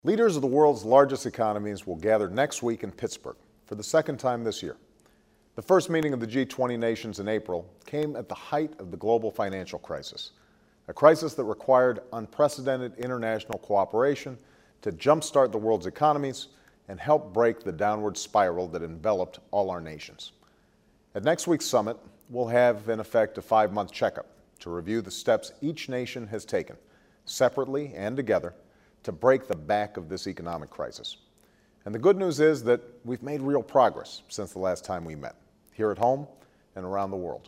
Leaders of the world's largest economies will gather next week in Pittsburgh for the second time this year. The first meeting of the G20 nations in April came at the height of the global financial crisis, a crisis that required unprecedented international cooperation to jumpstart the world's economies and help break the downward spiral that enveloped all our nations. At next week's summit, we'll have in effect a 5-month checkup to review the steps each nation has taken, separately and together, to break the back of this economic crisis. And the good news is that we've made real progress since the last time we met, here at home and around the world.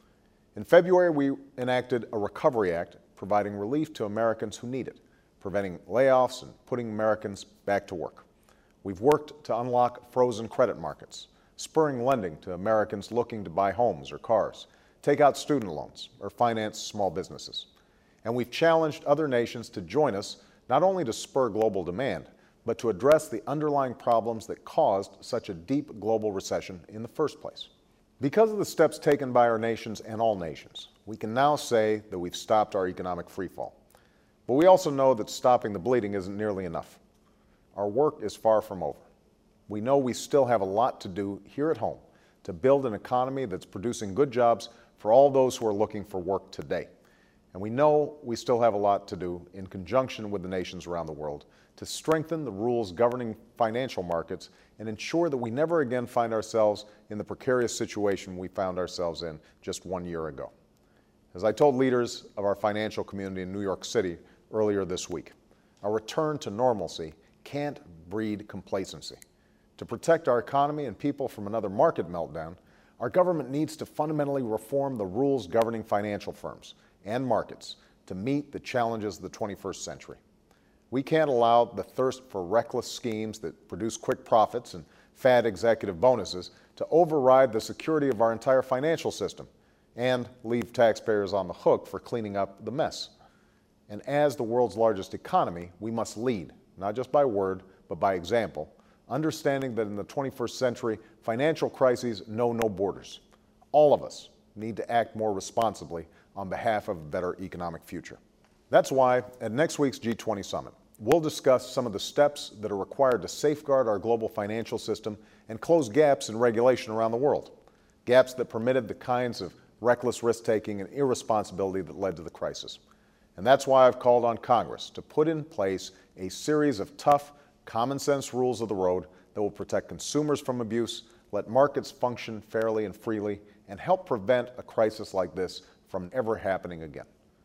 In February, we enacted a Recovery Act providing relief to Americans who need it, preventing layoffs and putting Americans back to work. We've worked to unlock frozen credit markets, spurring lending to Americans looking to buy homes or cars, take out student loans, or finance small businesses. And we've challenged other nations to join us not only to spur global demand, but to address the underlying problems that caused such a deep global recession in the first place. Because of the steps taken by our nations and all nations, we can now say that we've stopped our economic freefall. But we also know that stopping the bleeding isn't nearly enough. Our work is far from over. We know we still have a lot to do here at home to build an economy that's producing good jobs for all those who are looking for work today. And we know we still have a lot to do in conjunction with the nations around the world to strengthen the rules governing financial markets and ensure that we never again find ourselves in the precarious situation we found ourselves in just 1 year ago. As I told leaders of our financial community in New York City earlier this week, a return to normalcy can't breed complacency. To protect our economy and people from another market meltdown, our government needs to fundamentally reform the rules governing financial firms and markets to meet the challenges of the 21st century. We can't allow the thirst for reckless schemes that produce quick profits and fad executive bonuses to override the security of our entire financial system and leave taxpayers on the hook for cleaning up the mess. And as the world's largest economy, we must lead, not just by word, but by example, understanding that in the 21st century, financial crises know no borders. All of us need to act more responsibly on behalf of a better economic future. That's why at next week's G20 summit, we'll discuss some of the steps that are required to safeguard our global financial system and close gaps in regulation around the world, gaps that permitted the kinds of reckless risk-taking and irresponsibility that led to the crisis. And that's why I've called on Congress to put in place a series of tough, common-sense rules of the road that will protect consumers from abuse, let markets function fairly and freely, and help prevent a crisis like this from ever happening again.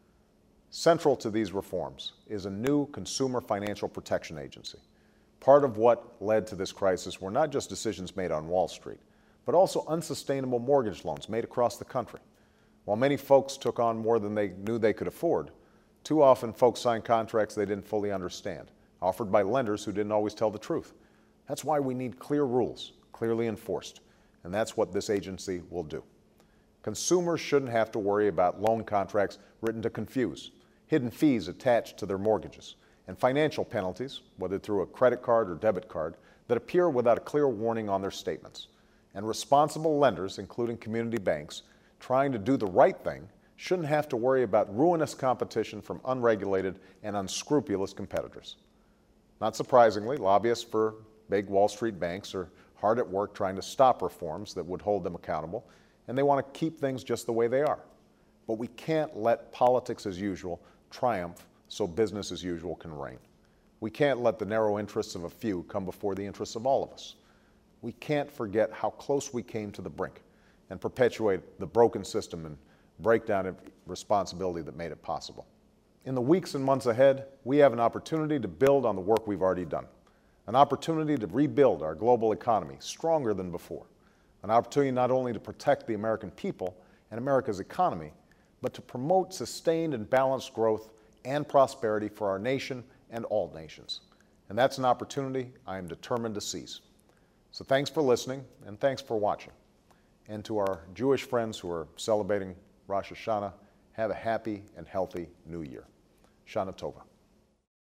Central to these reforms is a new Consumer Financial Protection Agency. Part of what led to this crisis were not just decisions made on Wall Street, but also unsustainable mortgage loans made across the country. While many folks took on more than they knew they could afford, too often folks signed contracts they didn't fully understand, offered by lenders who didn't always tell the truth. That's why we need clear rules, clearly enforced, and that's what this agency will do. Consumers shouldn't have to worry about loan contracts written to confuse, hidden fees attached to their mortgages, and financial penalties, whether through a credit card or debit card, that appear without a clear warning on their statements. And responsible lenders, including community banks, trying to do the right thing, shouldn't have to worry about ruinous competition from unregulated and unscrupulous competitors. Not surprisingly, lobbyists for big Wall Street banks are hard at work trying to stop reforms that would hold them accountable, and they want to keep things just the way they are. But we can't let politics as usual triumph so business as usual can reign. We can't let the narrow interests of a few come before the interests of all of us. We can't forget how close we came to the brink and perpetuate the broken system and breakdown of responsibility that made it possible. In the weeks and months ahead, we have an opportunity to build on the work we've already done, an opportunity to rebuild our global economy stronger than before, an opportunity not only to protect the American people and America's economy, but to promote sustained and balanced growth and prosperity for our nation and all nations. And that's an opportunity I am determined to seize. So thanks for listening and thanks for watching. And to our Jewish friends who are celebrating Rosh Hashanah, have a happy and healthy New Year. Shana Tova.